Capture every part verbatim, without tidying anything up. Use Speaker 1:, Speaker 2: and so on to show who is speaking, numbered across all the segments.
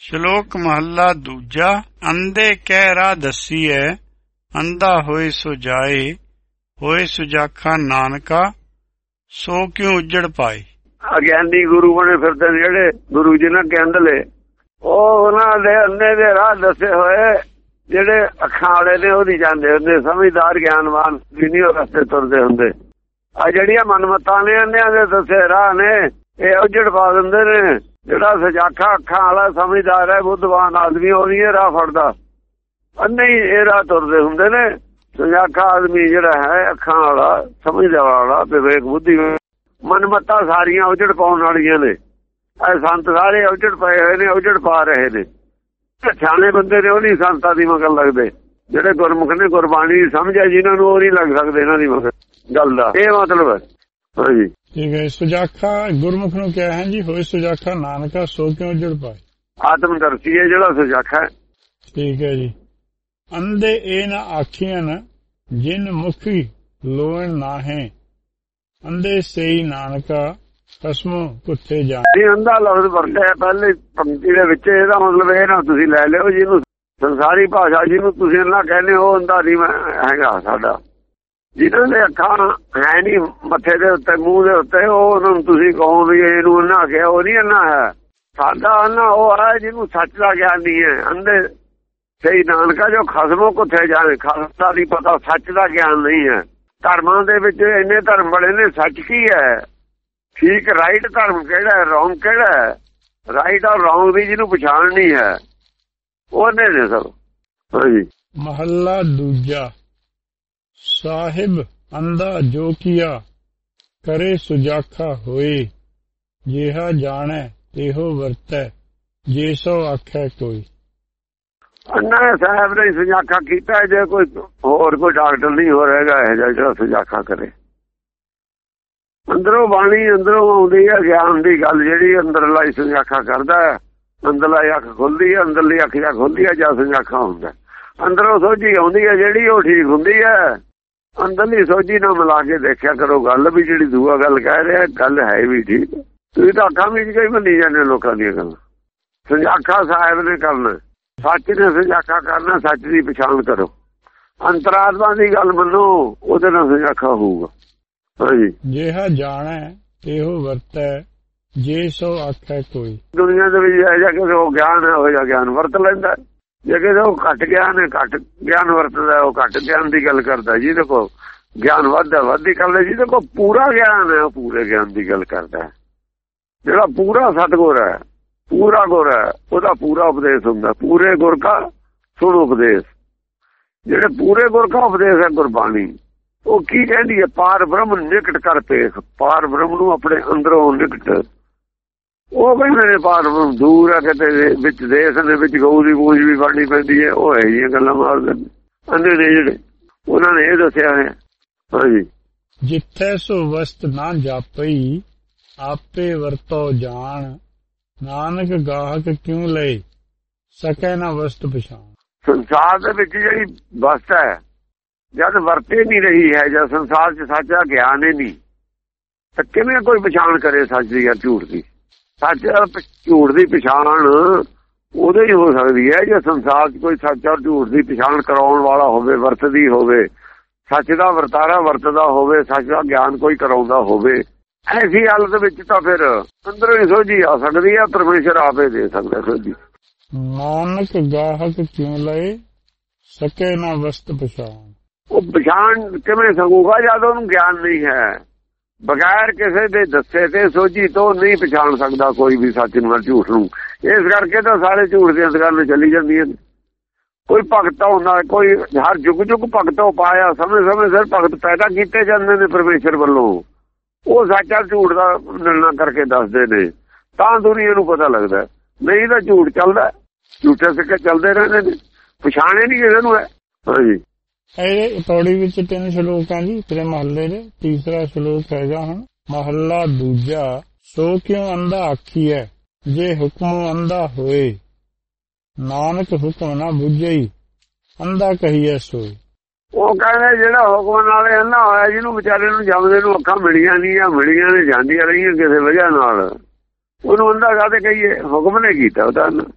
Speaker 1: ਸ਼ਲੋਕ ਮਹੱਲਾ ਦੂਜਾ। ਅੰਧੇ ਕਹਿ ਰਾਹ ਦੱਸੀਐ, ਅੰਧਾ ਹੋਏ ਸੋ ਜਾਏ, ਹੋਏ ਸੁਜਾਖਾ ਨਾਨਕਾ, ਸੋ ਕਿਉ ਉੱਜੜ ਪਾਏ।
Speaker 2: ਅਗਿਆਨੀ ਗੁਰੂ ਬਣੇ ਫਿਰਦੇ ਨੇ ਜਿਹੜੇ ਗੁਰੂ ਜੀ ਨੇ ਕਹਿੰਦਲੇ, ਉਹ ਉਹਨਾਂ ਦੇ ਅੰਨੇ ਦੇ ਰਾਹ ਦੱਸੇ ਹੋਏ ਜਿਹੜੇ ਅੱਖਾਂ ਵਾਲੇ ਨੇ ਉਹਦੀ ਜਾਂਦੇ ਹੁੰਦੇ। ਸਮਝਦਾਰ ਗਿਆਨਵਾਨ ਵੀ ਨਹੀਂ ਉਹ ਰਸਤੇ ਤੁਰਦੇ ਹੁੰਦੇ। ਆ ਜਿਹੜੀਆਂ ਮਨਮਤਾਂ ਨੇ ਅੰਨਿਆਂ ਦੇ ਦੱਸੇ ਰਾਹ ਨੇ, ਇਹ ਉੱਜੜ ਪਾ ਦਿੰਦੇ ਨੇ। ਜਿਹੜਾ ਸੁਜਾਖਾ ਅੱਖਾਂ ਵਾਲਾ ਸਮਝਦਾਰ ਹੈ, ਬੁੱਧਵਾਨ ਆਦਮੀ, ਉਹਦੀ ਇਹ ਰਾਹ ਫੜਦਾ। ਅੰਨੇ ਹੀ ਇਹ ਰਾਹ ਤੁਰਦੇ ਹੁੰਦੇ ਨੇ। ਸੁਜਾਖਾ ਆਦਮੀ ਜਿਹੜਾ ਹੈ, ਅੱਖਾਂ ਵਾਲਾ, ਸਮਝਦਾਰ ਵਾਲਾ, ਵਿਵੇਕ ਬੁੱਧੀ, ਮਨਮਤਾਂ ਸਾਰੀਆਂ ਉੱਜੜ ਪਾਉਣ ਵਾਲੀਆਂ ਨੇ। ਇਹ ਸੰਤ ਸਾਰੇ ਉੱਜੜ ਪਏ ਹੋਏ ਨੇ, ਉੱਜੜ ਪਾ ਰਹੇ ਨੇ। ਸਿਆਣੇ ਬੰਦੇ ਨੇ ਉਹ ਨਹੀਂ ਸੰਤਾਂ ਦੀ ਮਗਰ ਲੱਗਦੇ। ਜਿਹੜੇ ਗੁਰਮੁਖ ਨੇ, ਗੁਰਬਾਣੀ ਸਮਝਿਆ ਜਿਹਨਾਂ ਨੂੰ, ਉਹ ਨਹੀਂ ਲੱਗ ਸਕਦੇ ਇਹਨਾਂ ਦੀ ਮਗਰ ਗੱਲ ਦਾ। ਇਹ ਮਤਲਬ ਹੈ। ਹਾਂਜੀ
Speaker 1: ਠੀਕ ਹੈ। ਸੁਜਾਖਾ ਗੁਰਮੁਖ ਨੂੰ ਕਿਹਾ ਹੈ ਜੀ, ਹੋਏ ਸੁਜਾਖਾ ਨਾਨਕਾ, ਸੋ ਕਿਉਂ ਉੱਜੜ ਪਾਏ।
Speaker 2: ਆਤਮ ਦਰਸ਼ੀ ਹੈ ਜਿਹੜਾ ਸੁਜਾਖਾ ਹੈ।
Speaker 1: ਠੀਕ ਹੈ ਜੀ। ਅੰਧੇ ਇਹ ਨਾ ਆਖੀਆਂ, ਜਿਨ ਮੁਖੀ ਲੋਣ ਨਾ ਹੈ, ਅੰਧੇ ਸਹੀ ਨਾਨਕਾ, ਕਸਮੋਂ ਕੁੱਥੇ ਜਾ।
Speaker 2: ਇਹ ਅੰਧਾ ਲਫ਼ਜ਼ ਵਰਤਿਆ ਪਹਿਲੇ ਪੰਕਤੀ ਦੇ ਵਿੱਚ। ਇਹਦਾ ਮਤਲਬ ਇਹ ਨਾ ਤੁਸੀਂ ਲੈ ਲਿਓ ਜਿਹਨੂੰ ਸੰਸਾਰੀ ਭਾਸ਼ਾ ਜਿਹਨੂੰ ਤੁਸੀਂ ਅੰਨਾ ਕਹਿੰਦੇ ਹੋ, ਅੰਧਾ ਨਹੀਂ ਹੈਗਾ ਸਾਡਾ। ਜਿਹਨਾਂ ਦੇ ਅੱਖਾਂ ਹੈ ਨਹੀਂ ਮੱਥੇ ਦੇ ਉੱਤੇ, ਮੂੰਹ ਦੇ ਉੱਤੇ, ਉਹ ਉਹਨਾਂ ਨੂੰ ਤੁਸੀਂ ਕਹੋ ਵੀ ਇਹਨੂੰ ਅੰਨਾ ਕਿਹਾ, ਉਹ ਨਹੀਂ ਅੰਨਾ ਹੈ। ਸਾਡਾ ਅੰਨਾ ਉਹ ਹੈ ਜਿਹਨੂੰ ਸੱਚ ਦਾ ਗਿਆਨ ਨਹੀਂ ਹੈ। ਅੰਧੇ ਸਹੀ ਨਾਨਕਾ, ਜੋ ਖਸਮੋਂ ਕੁੱਥੇ ਜਾਵੇ। ਖਸਮ ਦਾ ਨਹੀਂ ਪਤਾ, ਸੱਚ ਦਾ ਗਿਆਨ ਨਹੀਂ ਹੈ। ਧਰਮਾਂ ਦੇ ਵਿੱਚ ਇੰਨੇ ਧਰਮ ਬੜੇ ਨੇ, ਸੱਚ ਕੀ ਹੈ, ਠੀਕ ਰਾਈਟ ਧਰਮ ਕਿਹੜਾ ਹੈ, ਰੌਂਗ ਕਿਹੜਾ ਹੈ। ਰਾਈਟ ਔਰ ਰੌਂਗ ਦੀ ਜਿਹਨੂੰ ਪਛਾਣ ਨਹੀਂ ਹੈ, ਉਹਨੇ ਨੇ ਸਭ। ਹਾਂਜੀ।
Speaker 1: ਮਹੱਲਾ ਦੂਜਾ। ਸਾਹਿਬ ਅੰਧਾ ਜੋ ਕੀਆ, ਕਰੇ ਸੁਜਾਖਾ ਹੋਏ, ਜਿਹਾ ਜਾਣੈ ਇਹੋ ਵਰਤੈ, ਜੇ ਸੋ ਆਖੈ ਕੋਈ।
Speaker 2: ਅੰਨਾ ਸਾਹਿਬ ਨੇ ਸੁਜਾਖਾ ਕੀਤਾ। ਜੇ ਕੋਈ ਹੋਰ ਕੋਈ ਡਾਕਟਰ ਨਹੀਂ ਹੋ ਰਹੇਗਾ ਇਹ ਜਿਹੜਾ ਸੁਜਾਖਾ ਕਰੇ। ਅੰਦਰੋਂ ਬਾਣੀ ਅੰਦਰੋਂ ਆਉਂਦੀ ਹੈ, ਗਿਆਨ ਦੀ ਗੱਲ ਜਿਹੜੀ ਅੰਦਰਲਾ ਹੀ ਸੁਜਾਖਾ ਕਰਦਾ ਹੈ। ਅੰਦਰਲਾ ਅੱਖ ਖੁੱਲਦੀ ਹੈ, ਅੰਦਰਲੀ ਅੱਖ ਜਾਂ ਖੁੱਲਦੀ ਹੈ ਜਾਂ ਸੁਜਾਖਾ ਹੁੰਦਾ। ਅੰਦਰੋਂ ਸੋਝੀ ਆਉਂਦੀ ਹੈ ਜਿਹੜੀ, ਉਹ ਠੀਕ ਹੁੰਦੀ ਹੈ। ਅੰਦਰਲੀ ਸੋਝੀ ਨਾਲ ਮਿਲਾ ਕੇ ਦੇਖਿਆ ਕਰੋ ਗੱਲ ਵੀ, ਜਿਹੜੀ ਦੂਆ ਗੱਲ ਕਹਿ ਰਿਹਾ ਗੱਲ ਹੈ ਵੀ ਠੀਕ। ਤੁਸੀਂ ਤਾਂ ਅੱਖਾਂ ਵਿੱਚ ਕਈ ਮੰਨੀ ਜਾਂਦੇ ਲੋਕਾਂ ਦੀਆਂ ਗੱਲਾਂ। ਸੁਜਾਖਾ ਸਾਹਿਬ ਨੇ ਕਰਨਾ, ਸੱਚ ਨੇ ਸੁਜਾਖਾ ਕਰਨਾ। ਸੱਚ ਦੀ ਪਛਾਣ ਕਰੋ, ਅੰਤਰਾਤਮਾ ਦੀ ਗੱਲ ਮੰਨੋ, ਉਹਦੇ ਨਾਲ ਸੁਜਾਖਾ ਹੋਊਗਾ। ਹਾਂਜੀ।
Speaker 1: ਜਿਹਾ ਜਾਣੈ ਇਹੋ ਵਰਤੈ, ਜੇ ਸੋ ਆਖੈ ਕੋਈ।
Speaker 2: ਦੁਨੀਆ ਦੇ ਵਿੱਚ ਇਹ ਜਾ ਕੇ ਉਹ ਗਿਆਨ ਹੈ, ਉਹ ਜਿਹਾ ਗਿਆਨ ਵਰਤ ਲੈਂਦਾ। ਜੇ ਕਿਸੇ ਉਹ ਘੱਟ ਗਿਆਨ ਹੈ, ਘੱਟ ਗਿਆਨ ਵਰਤਦਾ, ਉਹ ਘੱਟ ਗਿਆਨ ਦੀ ਗੱਲ ਕਰਦਾ। ਜਿਹਦੇ ਕੋਲ ਗਿਆਨ ਵੱਧਦਾ ਵੱਧ ਹੀ ਕਰਦਾ। ਜਿਹਦੇ ਕੋਲ ਪੂਰਾ ਗਿਆਨ ਹੈ, ਉਹ ਪੂਰੇ ਗਿਆਨ ਦੀ ਗੱਲ ਕਰਦਾ। ਜਿਹੜਾ ਪੂਰਾ ਸਤਿਗੁਰ ਹੈ, ਪੂਰਾ ਗੁਰ ਹੈ, ਉਹਦਾ ਪੂਰਾ ਉਪਦੇਸ਼ ਹੁੰਦਾ। ਪੂਰੇ ਗੁਰ ਕਾ ਸੁਣ ਉਪਦੇਸ਼। ਜਿਹੜੇ ਪੂਰੇ ਗੁਰ ਕਾ ਉਪਦੇਸ਼ ਹੈ ਗੁਰਬਾਣੀ, ਉਹ ਕੀ ਕਹਿੰਦੀ ਹੈ, ਪਾਰ ਬ੍ਰਹਮ ਨਿਕਟ ਕਰ ਪੇਖ। ਪਾਰ ਬ੍ਰਹਮ ਨੂੰ ਆਪਣੇ ਅੰਦਰੋਂ ਨਿਕਟ, ਉਹ ਕਹਿੰਦੇ ਨੇ ਪਾਰ ਬ੍ਰਹਮ ਦੂਰ ਹੈ ਕਿਤੇ ਵਿੱਚ ਦੇਸ਼ ਦੇ ਵਿੱਚ, ਗਊ ਦੀ ਪੂੰਛ ਵੀ ਫੜਨੀ ਪੈਂਦੀ ਹੈ। ਉਹ ਹੈ ਜਿਹੀਆਂ ਗੱਲਾਂ ਮਾਰਦੇ ਨੇ ਅੰਨੇ ਨੇ ਜਿਹੜੇ, ਉਹਨਾਂ ਨੇ ਇਹ ਦੱਸਿਆ ਹੈ। ਹਾਂਜੀ।
Speaker 1: ਜਿੱਥੇ ਸੋ ਵਸਤ ਨਾ ਜਾਪਈ, ਆਪੇ ਵਰਤੋ ਜਾਣ, ਨਾਨਕ ਗਾਹਕ ਕਿਉਂ ਲਏ, ਸਕੈ ਨਾ ਵਸਤ ਪਛਾਣ। ਸੰਸਾਰ ਦੇ ਵਿੱਚ ਜਿਹੜੀ ਵਸਤ ਹੈ, ਜਦ ਵਰਤੇ ਨਹੀਂ ਰਹੀ ਹੈ, ਜਦ ਸੰਸਾਰ ਚ ਸੱਚ ਦਾ ਗਿਆਨ ਹੀ ਨਹੀਂ, ਤਾਂ ਕਿਵੇਂ ਕੋਈ ਪਛਾਣ ਕਰੇ ਸੱਚ ਦੀ ਜਾਂ ਝੂਠ ਦੀ। ਸੱਚ ਝੂਠ ਦੀ ਪਛਾਣ ਉਦੋਂ ਹੀ ਹੋ ਸਕਦੀ ਹੈ ਜੇ ਸੰਸਾਰ ਚ ਕੋਈ ਸੱਚ ਔਰ ਝੂਠ ਦੀ ਪਛਾਣ ਕਰਾਉਣ ਵਾਲਾ ਹੋਵੇ, ਵਰਤਦੀ ਹੋਵੇ, ਸੱਚ ਦਾ ਵਰਤਾਰਾ ਵਰਤਦਾ ਹੋਵੇ, ਸੱਚ ਦਾ ਗਿਆਨ ਕੋਈ ਕਰਾਉਂਦਾ ਹੋਵੇ। ਐਸੀ ਹਾਲਤ ਵਿੱਚ ਤਾਂ ਫਿਰ ਅੰਦਰੋਂ ਹੀ ਸੋਝੀ ਆ ਸਕਦੀ ਹੈ। ਪਰਮੇਸ਼ਰ ਆਪੇ ਦੇ ਸਕਦਾ ਸੋਝੀ। ਨਾਨਕ ਗਾਹਕ ਕਿਉਂ ਲਏ, ਸਕੈ ਨਾ ਵਸਤ ਪਛਾਣ। ਉਹ ਪਛਾਣ ਕਿਵੇਂ ਸਕੂਗਾ ਜਦ ਉਹਨੂੰ ਗਿਆਨ ਨਹੀਂ ਹੈ। ਬਗੈਰ ਕਿਸੇ ਦੇ ਦੱਸੇ ਤੇ ਸੋਝੀ ਤੋਂ ਨਹੀਂ ਪਛਾਣ ਸਕਦਾ ਕੋਈ ਵੀ ਸੱਚ ਨੂੰ ਝੂਠ ਨੂੰ। ਇਸ ਕਰਕੇ ਤਾਂ ਸਾਰੇ ਝੂਠ ਦੀਆਂ ਦੁਕਾਨਾਂ ਚੱਲੀ ਜਾਂਦੀਆਂ ਨੇ। ਕੋਈ ਭਗਤ ਹੁੰਦਾ, ਕੋਈ ਹਰ ਯੁੱਗ ਯੁੱਗ ਭਗਤ ਪਾਇਆ, ਸਮੇਂ ਸਮੇਂ ਸਿਰ ਭਗਤ ਪੈਦਾ ਕੀਤੇ ਜਾਂਦੇ ਨੇ ਪਰਮੇਸ਼ਰ ਵੱਲੋਂ। ਉਹ ਸੱਚਾ ਝੂਠ ਦਾ ਨਿਰਣਾ ਕਰਕੇ ਦੱਸਦੇ ਨੇ, ਤਾਂ ਦੁਨੀਆ ਨੂੰ ਪਤਾ ਲੱਗਦਾ। ਨਹੀਂ ਤਾਂ ਝੂਠ ਚੱਲਦਾ, ਝੂਠੇ ਸਿੱਕੇ ਚੱਲਦੇ ਰਹਿੰਦੇ ਨੇ, ਪਛਾਣੇ ਨਹੀਂ ਕਿਸੇ ਨੂੰ ਹੈ। ਹਾਂਜੀ। ਇਹ ਪੌੜੀ ਵਿੱਚ ਤਿੰਨ ਸ਼ਲੋਕ ਆ ਜੀ ਤੇਰੇ ਮਹੱਲੇ ਦੇ। ਤੀਸਰਾ ਸ਼ਲੋਕ ਹੈਗਾ ਹੁਣ ਮਹੱਲਾ ਦੂਜਾ। ਸੋ ਕਿਉਂ ਅੰਧਾ ਆਖੀਐ, ਜੇ ਹੁਕਮ ਅੰਧਾ ਹੋਏ, ਨਾਨਕ ਹੁਕਮ ਨਾ ਬੁੱਝਈ, ਅੰਧਾ ਕਹੀਐ ਸੋਏ। ਉਹ ਕਹਿੰਦੇ ਜਿਹੜਾ ਹੁਕਮ ਨਾਲ ਅੰਧਾ ਹੋਇਆ, ਜਿਹਨੂੰ ਵਿਚਾਰੇ ਨੂੰ ਜੰਮਦੇ ਨੂੰ ਅੱਖਾਂ ਮਿਲੀਆਂ ਨਹੀਂ ਜਾਂ ਮਿਲੀਆਂ ਨੇ ਜਾਂਦੀਆਂ ਰਹੀਆਂ ਕਿਸੇ ਵਜ੍ਹਾ ਨਾਲ, ਉਹਨੂੰ ਅੰਧਾ ਕਾਹਦੇ ਕਹੀਏ। ਹੁਕਮ ਨੇ ਕੀਤਾ ਉਹਦਾ।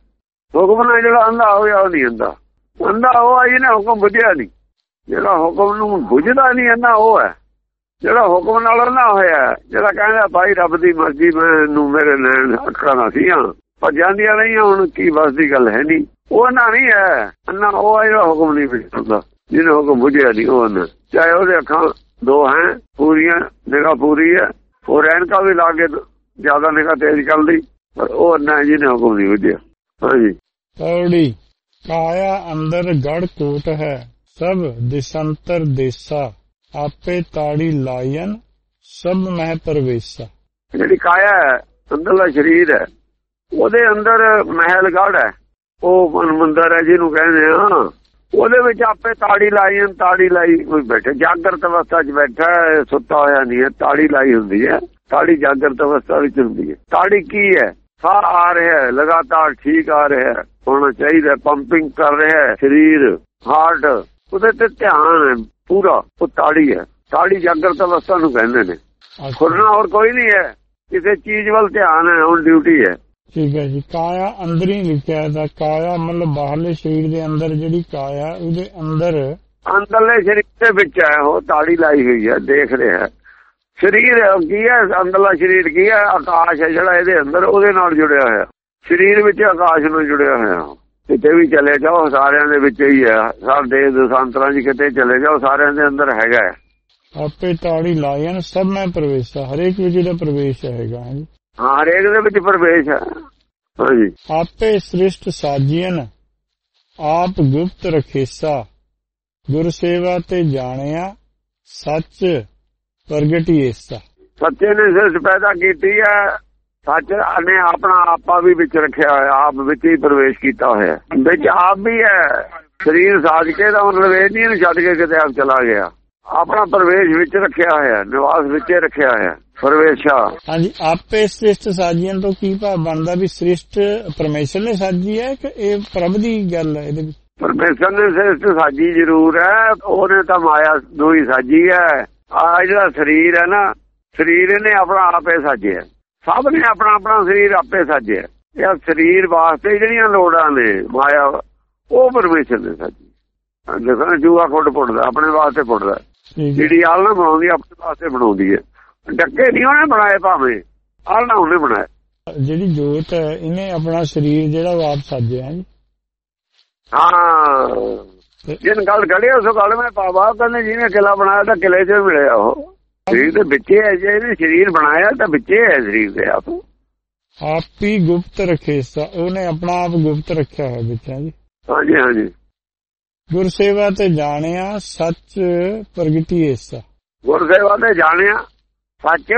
Speaker 2: ਹੁਕਮ ਨਾਲ ਜਿਹੜਾ ਅੰਧਾ ਹੋਇਆ ਉਹ ਨਹੀਂ ਅੰਧਾ। ਅੰਧਾ ਉਹ ਆ ਜਿਹਨੇ ਹੁਕਮ ਬੁੱਝਿਆ ਨਹੀਂ। ਜਿਹੜਾ ਹੁਕਮ ਨੂੰ ਬੁੱਝਦਾ ਨਹੀਂ ਅੰਧਾ ਉਹ ਹੈ। ਜਿਹੜਾ ਹੁਕਮ ਨਾਲ ਅੰਧਾ ਹੋਇਆ, ਜਿਹੜਾ ਕਹਿੰਦਾ ਭਾਈ ਰੱਬ ਦੀ ਮਰਜ਼ੀ ਮੈਨੂੰ ਮੇਰੇ ਲੈਣ ਅੱਖਾਂ ਨਾ ਸੀਆਂ ਪਰ ਜਾਂਦੀਆਂ ਰਹੀਆਂ, ਹੁਣ ਕੀ ਬਸ ਦੀ ਗੱਲ ਹੈ ਨਹੀਂ, ਉਹ ਅੰਨਾ ਨਹੀਂ ਹੈ। ਅੰਨਾ ਉਹ ਆ ਜਿਹੜਾ ਹੁਕਮ ਨਹੀਂ ਬੁੱਝਦਾ, ਜਿਹਨੇ ਹੁਕਮ ਬੁੱਝਿਆ ਨਹੀਂ ਉਹ ਅੰਨਾ। ਚਾਹੇ ਉਹਦੇ ਅੱਖਾਂ ਦੋ ਹੈ ਪੂਰੀਆਂ, ਨਿਗਾਹ ਪੂਰੀ ਹੈ, ਉਹ ਰੈਣਕਾ ਵੀ ਲਾ ਕੇ ਜ਼ਿਆਦਾ ਨਿਗਾਹ ਤੇਜ਼ ਚੱਲਦੀ, ਪਰ ਉਹ ਅੰਨਾ ਜਿਹਨੇ ਹੁਕਮ ਨਹੀਂ ਬੁੱਝਿਆ। ਹਾਂਜੀ।
Speaker 1: ਪੌੜੀ ਕਾਇਆ ਅੰਦਰ ਗੜ ਕੋਟ ਹੈ, ਸਭ ਦਿਸੰਤਰ ਦੇਸਾ, ਆਪੇ ਤਾੜੀ ਲਾਇਨ ਸਭ ਮਹਿ ਪ੍ਰਵੇਸ਼ਾ। ਜਿਹੜੀ ਕਾਇਆ ਹੈ, ਅੰਦਰਲਾ ਸਰੀਰ ਹੈ, ਉਹਦੇ ਅੰਦਰ ਮਹਿਲ ਗੜ ਹੈ, ਉਹ ਮਨ ਮੰਦਰ ਹੈ ਜਿਹਨੂੰ ਕਹਿੰਦੇ ਆ। ਉਹਦੇ ਵਿੱਚ ਆਪੇ ਤਾੜੀ ਲਾਈ, ਤਾੜੀ ਲਾਈ ਕੋਈ ਬੈਠੇ ਜਾਗਰਤ ਅਵਸਥਾ 'ਚ ਬੈਠਾ, ਸੁੱਤਾ ਹੋਇਆ ਨਹੀਂ ਹੈ। ਤਾੜੀ ਲਾਈ ਹੁੰਦੀ ਹੈ, ਤਾੜੀ ਜਾਗਰਤ ਅਵਸਥਾ ਵਿੱਚ ਹੁੰਦੀ ਹੈ। ਤਾੜੀ ਕੀ ਹੈ? ਸਾਹ ਆ ਰਿਹਾ ਲਗਾਤਾਰ, ਠੀਕ ਆ ਰਿਹਾ ਹੋਣਾ ਚਾਹੀਦਾ, ਪੰਪਿੰਗ ਕਰ ਰਿਹਾ ਸਰੀਰ, ਹਾਰਟ, ਉਹਦੇ ਤੇ ਧਿਆਨ ਹੈ ਪੂਰਾ, ਉਹ ਤਾੜੀ ਹੈ। ਤਾੜੀ ਜਾਗਰਤ ਅਵਸਥਾ ਨੂੰ ਕਹਿੰਦੇ ਨੇ। ਖੁਰਨਾ ਹੋਰ ਕੋਈ ਨਹੀਂ ਹੈ, ਕਿਸੇ ਚੀਜ਼ ਵੱਲ ਧਿਆਨ ਹੈ, ਹੁਣ ਡਿਊਟੀ ਹੈ। ਠੀਕ ਹੈ ਜੀ। ਕਾਇਆ ਅੰਦਰ ਹੀ ਲਿਖਿਆ ਦਾ, ਕਾਇਆ ਮਤਲਬ ਬਾਹਰਲੇ ਸਰੀਰ ਦੇ ਅੰਦਰ ਜਿਹੜੀ ਕਾਇਆ, ਉਹਦੇ ਅੰਦਰ ਅੰਦਰਲੇ ਸਰੀਰ ਦੇ ਵਿੱਚ ਹੈ, ਉਹ ਤਾੜੀ ਲਾਈ ਹੋਈ ਹੈ, ਦੇਖ ਰਿਹਾ ਸਰੀਰ ਕੀ ਹੈ। ਅੰਦਰਲਾ ਸਰੀਰ ਕੀ ਹੈ? ਆਕਾਸ਼ ਹੈ ਜਿਹੜਾ ਇਹਦੇ ਅੰਦਰ, ਉਹਦੇ ਨਾਲ ਜੁੜਿਆ ਹੋਇਆ ਸਰੀਰ ਵਿੱਚ, ਆਕਾਸ਼ ਨਾਲ ਜੁੜਿਆ ਹੋਇਆ। ਕਿਤੇ ਵੀ ਚਲੇ ਜਾਓ ਸਾਰਿਆਂ ਦੇ ਵਿੱਚ ਹੀ ਹੈ, ਸਾਡੇ ਦਸਾਂਤਰਾਂ 'ਚ ਕਿਤੇ ਚਲੇ ਜਾਓ ਸਾਰਿਆਂ ਦੇ ਅੰਦਰ ਹੈਗਾ। ਆਪੇ ਤਾੜੀ ਲਾਇਨ ਸਭ ਮੈਂ ਪ੍ਰਵੇਸ਼ਾ, ਹਰੇਕ ਵਿੱਚ ਇਹਦਾ ਪ੍ਰਵੇਸ਼ ਹੈਗਾ। ਹਾਂ, ਹਰੇਕ ਦੇ ਵਿੱਚ ਪ੍ਰਵੇਸ਼ ਹੈ। ਹਾਂਜੀ। ਆਪੇ ਸ੍ਰਿਸ਼ਟ ਸਾਜੀਨ ਆਪ ਗੁਪਤ ਰਖੇਸਾ, ਗੁਰ ਸੇਵਾ ਤੇ ਜਾਣਿਆ ਸੱਚ ਪ੍ਰਗਟੀਏਸਾ। ਸੱਚੇ ਨੇ ਸ੍ਰਿਸ਼ਟ ਪੈਦਾ ਕੀਤੀ ਹੈ, ਸੱਚ ਨੇ ਆਪਣਾ ਆਪਾ ਵੀ ਵਿੱਚ ਰੱਖਿਆ ਹੋਇਆ, ਆਪ ਵਿੱਚ ਹੀ ਪ੍ਰਵੇਸ਼ ਕੀਤਾ ਹੋਇਆ, ਵਿੱਚ ਆਪ ਵੀ ਹੈ। ਸਰੀਰ ਸਾਜ ਕੇ ਦਾ ਮਤਲਬ ਇਹ ਨਹੀਂ ਛੱਡ ਕੇ ਕਿਤੇ ਆਪ ਚਲਾ ਗਿਆ, ਆਪਣਾ ਪ੍ਰਵੇਸ਼ ਵਿੱਚ ਰੱਖਿਆ ਹੋਇਆ, ਨਿਵਾਸ ਵਿੱਚ ਰੱਖਿਆ ਹੋਇਆ ਪ੍ਰਵੇਸ਼ਾ। ਹਾਂਜੀ। ਆਪੇ ਸ੍ਰਿਸ਼ਟ ਸਾਜੀਆਂ ਤੋਂ ਕੀ ਭਾਵ ਬਣਦਾ ਵੀ ਸ੍ਰਿਸ਼ਟ ਪਰਮੇਸ਼ਰ ਨੇ ਸਾਜੀ ਹੈ ਕਿ ਇਹ ਪ੍ਰਭ ਦੀ ਗੱਲ ਹੈ? ਇਹਦੇ ਵਿੱਚ ਪਰਮੇਸ਼ਰ ਨੇ ਸ੍ਰਿਸ਼ਟ ਸਾਜੀ ਜ਼ਰੂਰ ਹੈ, ਉਹਨੇ ਤਾਂ ਮਾਇਆ ਦੋਈ ਸਾਜੀ ਹੈ। ਆ ਜਿਹੜਾ ਸਰੀਰ ਹੈ ਨਾ, ਸਰੀਰ ਇਹਨੇ ਆਪਣਾ ਆਪੇ ਸਾਜਿਆ, ਸਭ ਨੇ ਆਪਣਾ ਆਪਣਾ ਸਰੀਰ ਆਪੇ ਸਾਜਿਆ। ਇਹ ਸਰੀਰ ਵਾਸਤੇ ਜਿਹੜੀਆਂ ਲੋੜਾਂ ਨੇ ਮਾਇਆ, ਉਹ ਪਰਮੇਸ਼ਰ ਨੇ ਸਾਜੀ। ਦੇਖੋ ਜੂਆ ਖੁੱਡ ਪੁੱਟਦਾ, ਆਪਣੇ ਵਾਸਤੇ ਪੁੱਟਦਾ, ਜਿਹੜੀ ਆਲਣਾ ਬਣਾਉਂਦੀ ਆਪਣੇ ਵਾਸਤੇ ਬਣਾਉਂਦੀ ਹੈ। ਡੱਕੇ ਨਹੀਂ ਉਹਨੇ ਬਣਾਏ, ਭਾਵੇਂ ਆਲਣਾ ਉਹਨੇ ਬਣਾਇਆ। ਜਿਹੜੀ ਜੋਤ ਹੈ ਇਹਨੇ ਆਪਣਾ ਸਰੀਰ ਜਿਹੜਾ ਉਹ ਆਪ ਸਾਜਿਆ ਹੈ। ਹਾਂ, ਜਿਨ ਗੱਲ ਕਰੀ ਉਸ ਗੱਲ ਮੈਂ ਪਾਵਾ, ਕਹਿੰਦੇ ਜਿਹਨੇ ਕਿਲਾ ਬਣਾਇਆ ਤਾਂ ਕਿਲੇ 'ਚ ਮਿਲਿਆ। ਉਹ ਸਰੀਰ ਦੇ ਵਿੱਚ ਹੈ, ਜੇ ਇਹਨੇ ਸਰੀਰ ਬਣਾਇਆ ਤਾਂ ਵਿੱਚ ਹੈ ਸਰੀਰ ਦੇ। ਆਪ ਆਪ ਹੀ ਗੁਪਤ ਰੱਖੇ, ਉਹਨੇ ਆਪਣਾ ਆਪ ਗੁਪਤ ਰੱਖਿਆ ਹੈ ਵਿੱਚ। ਜੀ ਹਾਂਜੀ ਹਾਂਜੀ। ਗੁਰ ਸੇਵਾ ਤੇ ਜਾਣਿਆ ਸੱਚ ਪ੍ਰਗਟੀਏਸਾ, ਗੁਰ ਸੇਵਾ ਤੇ ਜਾਣਿਆ ਸੱਚ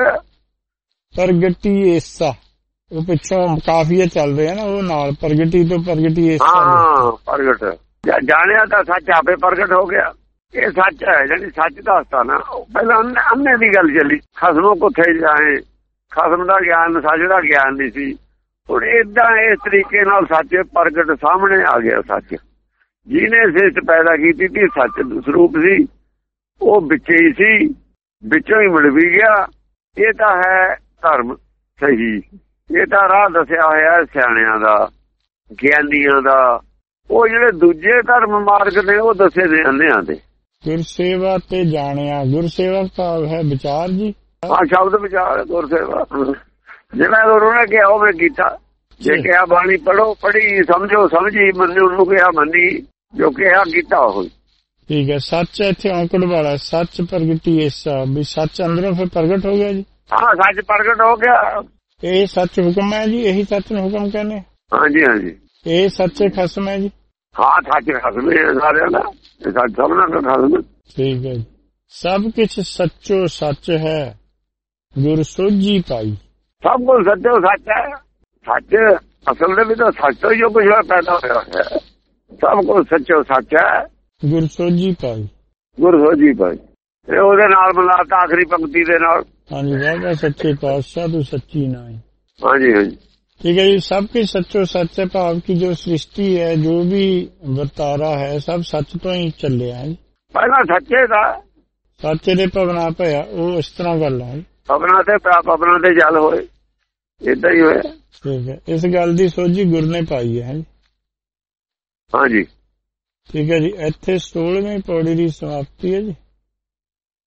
Speaker 1: ਪ੍ਰਗਟੀਏਸਾ। ਉਹ ਪਿੱਛੋਂ ਕਾਫੀਆ ਚੱਲ ਰਿਹਾ ਨਾ, ਉਹ ਨਾਲ ਪ੍ਰਗਟੀ ਤੋਂ ਪ੍ਰਗਟੀਏਸਾ। ਹਾਂ, ਪ੍ਰਗਟ ਜਾਣਿਆ ਤਾਂ ਸੱਚ ਆਪੇ ਪ੍ਰਗਟ ਹੋ ਗਿਆ। ਇਹ ਸੱਚ ਹੈ, ਜਿਹੜੀ ਸੱਚ ਦੱਸਦਾ ਨਾ। ਪਹਿਲਾਂ ਅੰਨੇ ਦੀ ਗੱਲ ਚੱਲੀ, ਖਸਮੋਂ ਕਿੱਥੇ ਜਾਏ, ਖਸਮ ਦਾ ਗਿਆਨ ਸੱਚ ਦਾ ਗਿਆਨ ਨਹੀਂ ਸੀ। ਹੁਣ ਏਦਾਂ ਇਸ ਤਰੀਕੇ ਨਾਲ ਸੱਚ ਪ੍ਰਗਟ ਸਾਹਮਣੇ ਆ ਗਿਆ। ਸੱਚ ਜਿਹਨੇ ਸ੍ਰਿਸ਼ਟ ਪੈਦਾ ਕੀਤੀ ਸੀ, ਸੱਚ ਸਰੂਪ ਸੀ, ਉਹ ਵਿੱਚੇ ਹੀ ਸੀ, ਵਿੱਚੋਂ ਹੀ ਮਿਲ ਵੀ ਗਿਆ। ਇਹ ਤਾਂ ਹੈ ਧਰਮ ਸਹੀ, ਇਹ ਤਾਂ ਰਾਹ ਦੱਸਿਆ ਹੋਇਆ ਸਿਆਣਿਆਂ ਦਾ, ਗਿਆਨੀਆਂ ਦਾ। ਉਹ ਜਿਹੜੇ ਦੂਜੇ ਧਰਮ ਮਾਰਗ ਨੇ ਉਹ ਦੱਸੇ ਨੇ ਅੰਨਿਆਂ ਦੇ। ਗੁਰਸੇਵਾ ਤੇ ਜਾਣਿਆ, ਗੁਰਸੇਵਾ ਭਾਵ ਹੈ ਵਿਚਾਰ ਜੀ। ਹਾਂ, ਸ਼ਬਦ ਵਿਚਾਰ ਗੁਰਸੇਵਾ। ਜਿਵੇਂ ਗੁਰੂ ਨੇ ਕਿਹਾ ਉਵੇਂ ਕੀਤਾ। ਜੇ ਕਿਹਾ ਬਾਣੀ ਪੜੋ, ਪੜ੍ਹੀ, ਸਮਝੋ ਸਮਝੀ, ਮੰਨੋ ਉਹਨੂੰ ਕਿਹਾ ਮੰਨੀ, ਜੋ ਕਿਹਾ ਕੀਤਾ ਉਹ। ਠੀਕ ਹੈ। ਸੱਚ ਇੱਥੇ ਔਂਕੜ ਵਾਲਾ ਸੱਚ ਪ੍ਰਗਟੀਏਸਾ, ਵੀ ਸੱਚ ਅੰਦਰੋਂ ਫਿਰ ਪ੍ਰਗਟ ਹੋ ਗਿਆ ਜੀ। ਹਾਂ, ਸੱਚ ਪ੍ਰਗਟ ਹੋ ਗਿਆ। ਇਹ ਸੱਚ ਹੁਕਮ ਹੈ ਜੀ, ਇਹੀ ਸੱਚ ਨੂੰ ਹੁਕਮ ਕਹਿੰਦੇ। ਹਾਂਜੀ ਹਾਂਜੀ। ਇਹ ਸੱਚੇ ਖਸਮ ਹੈ ਜੀ। ਹਾਂ, ਸੱਚ ਖਸਮ ਹੈ ਸਾਰਿਆਂ ਦਾ, ਸੱਚ ਸਭਨਾਂ ਦਾ ਖਸਮ। ਠੀਕ ਹੈ ਜੀ। ਸਭ ਕੁਛ ਸੱਚੋ ਸੱਚ ਹੈ, ਗੁਰ ਸੋਝੀ ਪਾਈ। ਸਭ ਕੁਛ ਸੱਚੋ ਸੱਚ ਹੈ। ਸੱਚ ਅਸਲ ਦੇ ਵਿੱਚ ਤਾਂ ਸੱਚ ਤੋਂ ਜੋ ਕੁਛ ਪੈਦਾ ਹੋਇਆ ਹੈ। ਸਭ ਕੁਛ ਸੱਚੋ ਸੱਚ ਹੈ, ਗੁਰ ਸੋਝੀ ਪਾਈ। ਗੁਰ ਸੋਝੀ ਪਾਈ, ਇਹ ਉਹਦੇ ਨਾਲ ਮਿਲਾਤਾ ਆਖਰੀ ਪੰਕਤੀ ਦੇ ਨਾਲ। ਹਾਂਜੀ, ਵਾਹਿਗੁਰੂ ਸੱਚੇ ਪਾਤਸ਼ਾਹ ਤੂੰ ਸੱਚੀ ਨਾਈ। ਹਾਂਜੀ ਹਾਂਜੀ। ठीक है जी। सब कुछ सच्चो सच है, भाव की जो सृष्टि है, जो भी वर्तारा है, सब सच तो ही चले है। पहला सच्चे था, सच्चे दे भवना पया, वो इस तरह गल है। भवना ते भवना ते जल होए, इदा ही होया। ठीक है। इस गल दी सोझी गुर ने पाई है।
Speaker 2: ਹਾਂਜੀ
Speaker 1: ਠੀਕ ਹੈ ਜੀ। ਇੱਥੇ ਸੋਲਵੀਂ ਪੌੜੀ ਦੀ ਸਮਾਪਤੀ ਹੈ ਜੀ।